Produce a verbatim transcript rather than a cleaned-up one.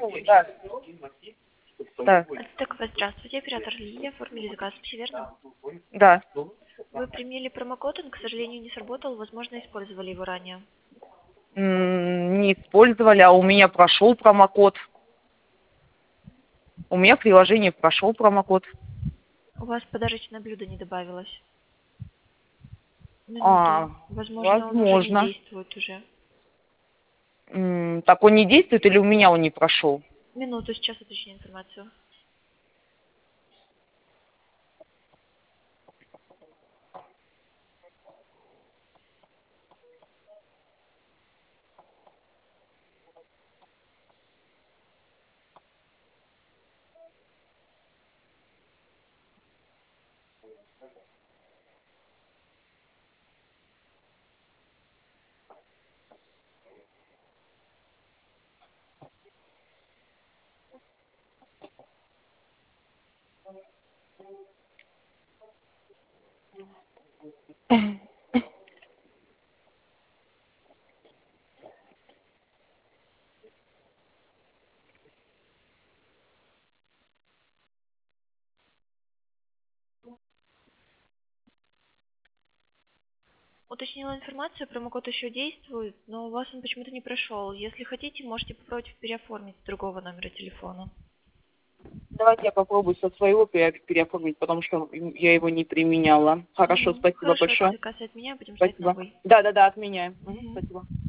Да. Да. Так, вас здравствуйте, оператор Лилия, оформили заказ, все верно? Да. Вы применили промокод, он, к сожалению, не сработал, возможно, использовали его ранее. М, Не использовали, а у меня прошел промокод. У меня в приложении прошел промокод. У вас подарочное блюдо не добавилось. А, Минуту. Возможно, он уже не возможно. действует уже. М, Так он не действует или у меня он не прошел? Минуту, сейчас уточню информацию. Уточнила информацию, промокод еще действует, но у вас он почему-то не прошел. Если хотите, можете попробовать переоформить с другого номера телефона. Давайте я попробую со своего пере- переоформить, потому что я его не применяла. Хорошо, Мгм. спасибо Хорошо, большое. заказ отменяю, будем ждать Спасибо. новый. Да, да, да, отменяю. Мгм, Мгм. спасибо.